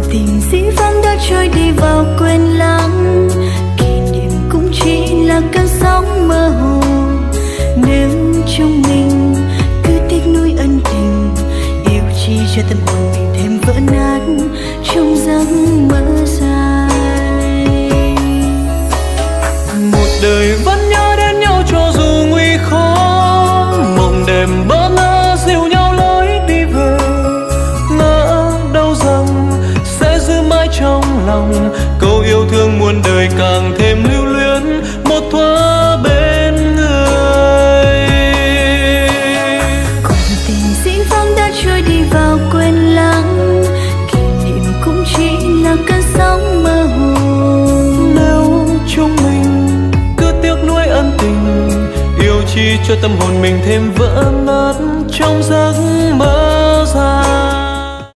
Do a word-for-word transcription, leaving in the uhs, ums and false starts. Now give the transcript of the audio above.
tình dĩ vãng đã trôi đi vào quên lãng, kỷ niệm cũng chỉ là cơn sóng mơ hồ. Nếu trong mình cứ tiếc nuối ân tình, yêu chi cho tâm hồn mình thêm vỡ nát trong giấc mơ dài. Một đời vẫn nhớ đến nhau cho dù nguy khó, mộng đẹp bỡ ngỡ dìu nhau lối đi về. Ngỡ đâu rằng sẽ giữ mãi trong lòng câu yêu thương muôn đời càng thêm lưu luyến một thoa bên người. Còn tình dĩ vãng đã trôi đi vào quên lãng, kỷ niệm cũng chỉ là cơn sóng mơ hồ. Nếu chúng mình cứ tiếc nuối ân tình, yêu chi cho tâm hồn mình thêm